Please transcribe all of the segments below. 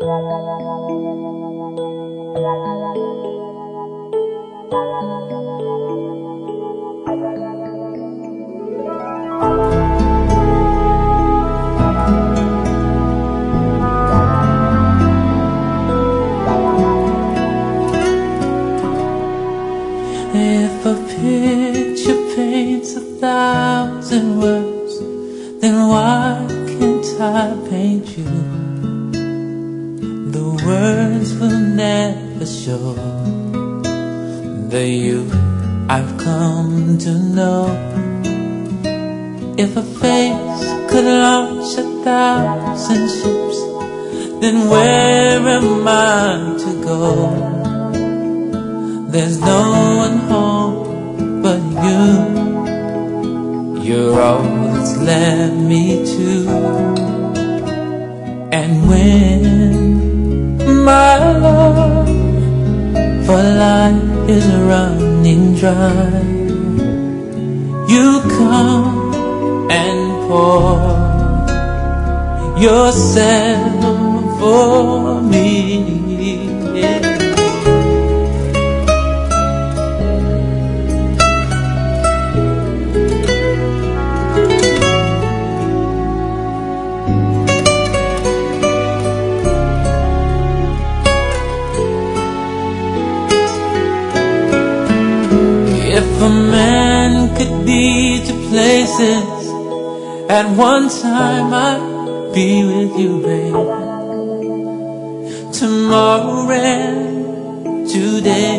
If a picture paints 1,000 words, then why can't I paint you? The words will never show the you I've come to know. If a face could launch 1,000 ships, then where am I to go? There's no one home but you. You're all that's led me to. And when my love for life is running dry, you come and pour yourself for me. Yeah. If a man could be 2 places at one time, I'd be with you, babe. Tomorrow and today,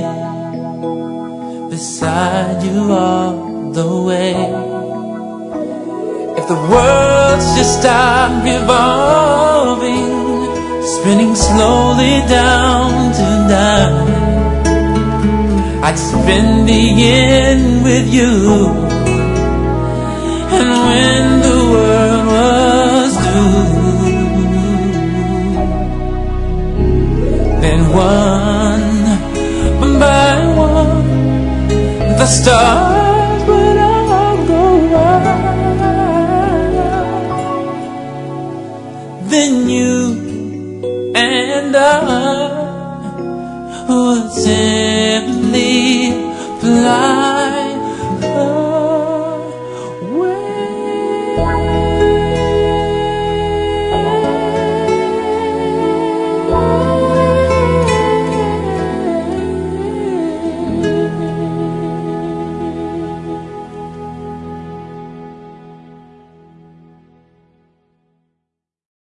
beside you all the way. If the world's just stopped revolving, spinning slowly down to die, I'd spend the end with you. And when the world was through, then one by one, the stars would all go out. Then you and I would simply fly